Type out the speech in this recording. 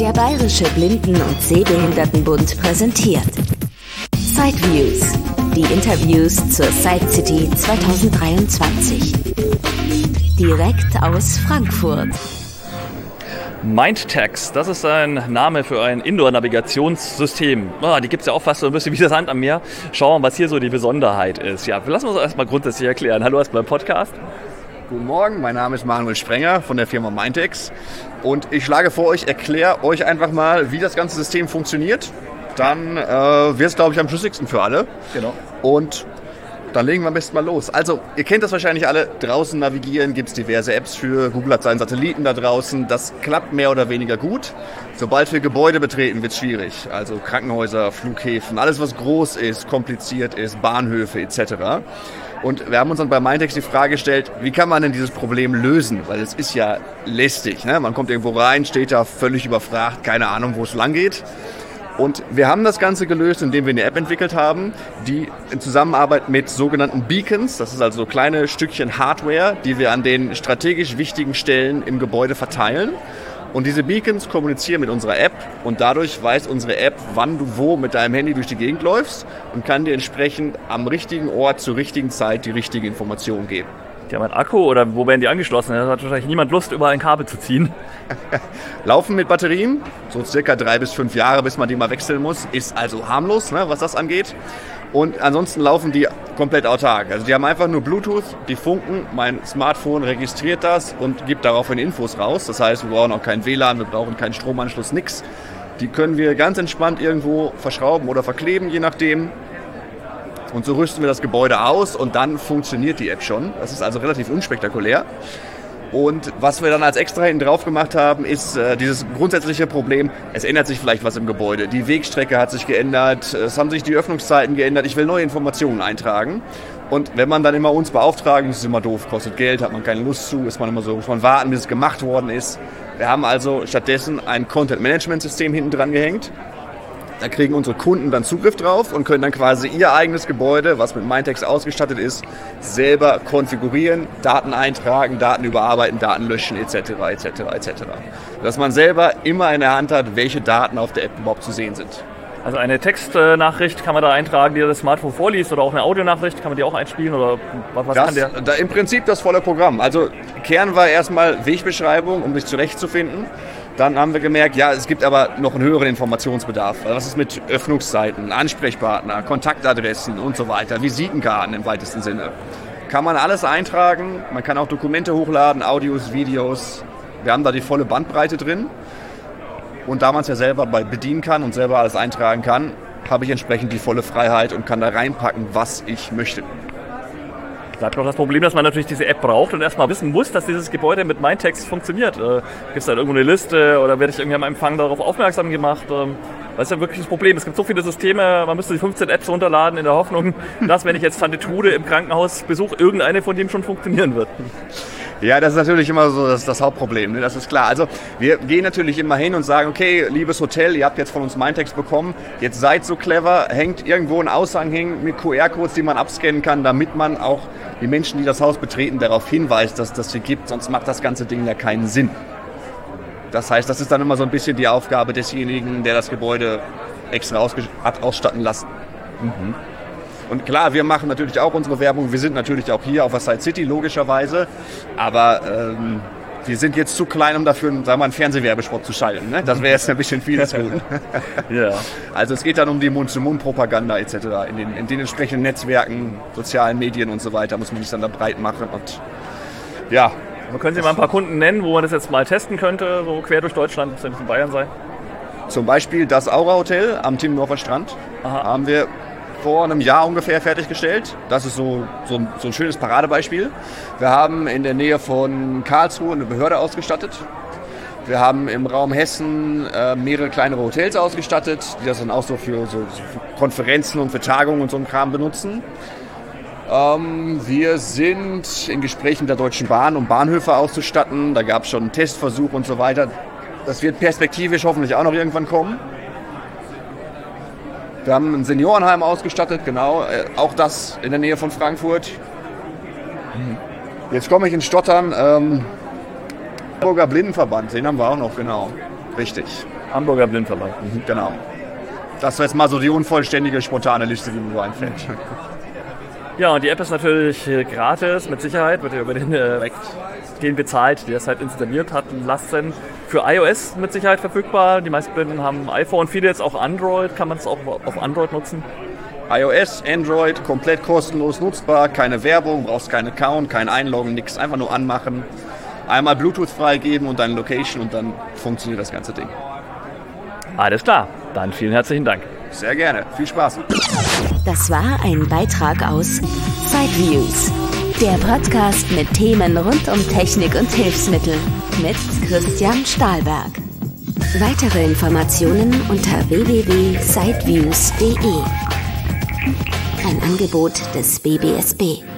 Der Bayerische Blinden- und Sehbehindertenbund präsentiert Sideviews, die Interviews zur Side City 2023. Direkt aus Frankfurt. Mindtex, das ist ein Name für ein Indoor-Navigationssystem. Die gibt es ja auch fast so ein bisschen wie das Sand am Meer. Schauen wir mal, was hier so die Besonderheit ist. Ja, lassen wir uns erstmal grundsätzlich erklären. Hallo erstmal im Podcast. Guten Morgen, mein Name ist Manuel Sprenger von der Firma Mindtex und ich schlage vor, ich erkläre euch einfach mal, wie das ganze System funktioniert. Dann wird es, glaube ich, am schlüssigsten für alle. Genau. Und dann legen wir am besten mal los. Also, ihr kennt das wahrscheinlich alle, draußen navigieren, gibt es diverse Apps für. Google hat seinen Satelliten da draußen, das klappt mehr oder weniger gut. Sobald wir Gebäude betreten, wird es schwierig. Also Krankenhäuser, Flughäfen, alles was groß ist, kompliziert ist, Bahnhöfe etc. Und wir haben uns dann bei Mindtex die Frage gestellt, wie kann man denn dieses Problem lösen? Weil es ist ja lästig, ne? Man kommt irgendwo rein, steht da völlig überfragt, keine Ahnung, wo es lang geht. Und wir haben das Ganze gelöst, indem wir eine App entwickelt haben, die in Zusammenarbeit mit sogenannten Beacons, das ist also so kleine Stückchen Hardware, die wir an den strategisch wichtigen Stellen im Gebäude verteilen. Und diese Beacons kommunizieren mit unserer App und dadurch weiß unsere App, wann du wo mit deinem Handy durch die Gegend läufst und kann dir entsprechend am richtigen Ort zur richtigen Zeit die richtige Information geben. Die haben einen Akku oder wo werden die angeschlossen? Da hat wahrscheinlich niemand Lust, überall ein Kabel zu ziehen. Laufen mit Batterien, so circa 3 bis 5 Jahre, bis man die mal wechseln muss. Ist also harmlos, ne, was das angeht. Und ansonsten laufen die komplett autark. Also die haben einfach nur Bluetooth, die funken, mein Smartphone registriert das und gibt daraufhin Infos raus. Das heißt, wir brauchen auch keinen WLAN, wir brauchen keinen Stromanschluss, nix. Die können wir ganz entspannt irgendwo verschrauben oder verkleben, je nachdem. Und so rüsten wir das Gebäude aus und dann funktioniert die App schon. Das ist also relativ unspektakulär. Und was wir dann als extra hinten drauf gemacht haben, ist dieses grundsätzliche Problem, es ändert sich vielleicht was im Gebäude. Die Wegstrecke hat sich geändert, es haben sich die Öffnungszeiten geändert, ich will neue Informationen eintragen. Und wenn man dann immer uns beauftragen, das ist immer doof, kostet Geld, hat man keine Lust zu, ist man immer so, muss man warten, bis es gemacht worden ist. Wir haben also stattdessen ein Content-Management-System hinten dran gehängt. Da kriegen unsere Kunden dann Zugriff drauf und können dann quasi ihr eigenes Gebäude, was mit Mindtex ausgestattet ist, selber konfigurieren, Daten eintragen, Daten überarbeiten, Daten löschen etc. etc. etc. Dass man selber immer in der Hand hat, welche Daten auf der App überhaupt zu sehen sind. Also eine Textnachricht kann man da eintragen, die das Smartphone vorliest, oder auch eine Audionachricht, kann man die auch einspielen? Oder was kann der? Im Prinzip das volle Programm. Also Kern war erstmal Wegbeschreibung, um sich zurechtzufinden. Dann haben wir gemerkt, ja, es gibt aber noch einen höheren Informationsbedarf. Was ist mit Öffnungszeiten, Ansprechpartner, Kontaktadressen und so weiter, Visitenkarten im weitesten Sinne. Kann man alles eintragen, man kann auch Dokumente hochladen, Audios, Videos. Wir haben da die volle Bandbreite drin. Und da man es ja selber bedienen kann und selber alles eintragen kann, habe ich entsprechend die volle Freiheit und kann da reinpacken, was ich möchte. Bleibt noch das Problem, dass man natürlich diese App braucht und erstmal wissen muss, dass dieses Gebäude mit Mindtex funktioniert. Gibt es da irgendwo eine Liste oder werde ich irgendwie am Empfang darauf aufmerksam gemacht? Das ist ja wirklich das Problem. Es gibt so viele Systeme, man müsste die 15 Apps runterladen in der Hoffnung, dass, wenn ich jetzt Tante Trude im Krankenhaus besuche, irgendeine von dem schon funktionieren wird. Ja, das ist natürlich immer so das Hauptproblem, ne? Das ist klar. Also wir gehen natürlich immer hin und sagen, okay, liebes Hotel, ihr habt jetzt von uns Mindtex bekommen, jetzt seid so clever, hängt irgendwo ein Aushang mit QR-Codes, die man abscannen kann, damit man auch die Menschen, die das Haus betreten, darauf hinweist, dass das hier gibt, sonst macht das ganze Ding ja keinen Sinn. Das heißt, das ist dann immer so ein bisschen die Aufgabe desjenigen, der das Gebäude extra hat ausstatten lassen. Mhm. Und klar, wir machen natürlich auch unsere Werbung. Wir sind natürlich auch hier auf der Side City, logischerweise. Aber wir sind jetzt zu klein, um dafür sagen wir, einen Fernsehwerbespot zu schalten. Ne? Das wäre jetzt ein bisschen viel zu tun. Ja. Also es geht dann um die Mund-zu-Mund-Propaganda etc. In den entsprechenden Netzwerken, sozialen Medien und so weiter muss man sich dann da breit machen. Und ja. Man könnte mal ein paar Kunden nennen, wo man das jetzt mal testen könnte, so quer durch Deutschland, muss ja nicht in Bayern sein. Zum Beispiel das Aura Hotel am Timmendorfer Strand. Aha. Haben wir vor einem Jahr ungefähr fertiggestellt. Das ist so ein schönes Paradebeispiel. Wir haben in der Nähe von Karlsruhe eine Behörde ausgestattet. Wir haben im Raum Hessen mehrere kleinere Hotels ausgestattet, die das dann auch so für Konferenzen und für Tagungen und so einen Kram benutzen. Wir sind in Gesprächen mit der Deutschen Bahn, um Bahnhöfe auszustatten. Da gab es schon einen Testversuch und so weiter. Das wird perspektivisch hoffentlich auch noch irgendwann kommen. Wir haben ein Seniorenheim ausgestattet, genau, auch das in der Nähe von Frankfurt. Jetzt komme ich ins Stottern. Hamburger Blindenverband, den haben wir auch noch, genau. Richtig. Hamburger Blindverband. Genau. Das war jetzt mal so die unvollständige, spontane Liste, die mir so einfällt. Ja, und die App ist natürlich gratis, mit Sicherheit, wird ja über den bezahlt, der es halt installiert hat lassen. Für iOS mit Sicherheit verfügbar. Die meisten Blinden haben iPhone, viele jetzt auch Android. Kann man es auch auf Android nutzen? iOS, Android, komplett kostenlos nutzbar. Keine Werbung, brauchst keinen Account, kein Einloggen, nichts. Einfach nur anmachen. Einmal Bluetooth freigeben und deine Location und dann funktioniert das ganze Ding. Alles klar, dann vielen herzlichen Dank. Sehr gerne, viel Spaß. Das war ein Beitrag aus Sideviews, der Podcast mit Themen rund um Technik und Hilfsmittel mit Christian Stahlberg. Weitere Informationen unter www.sideviews.de. Ein Angebot des BBSB.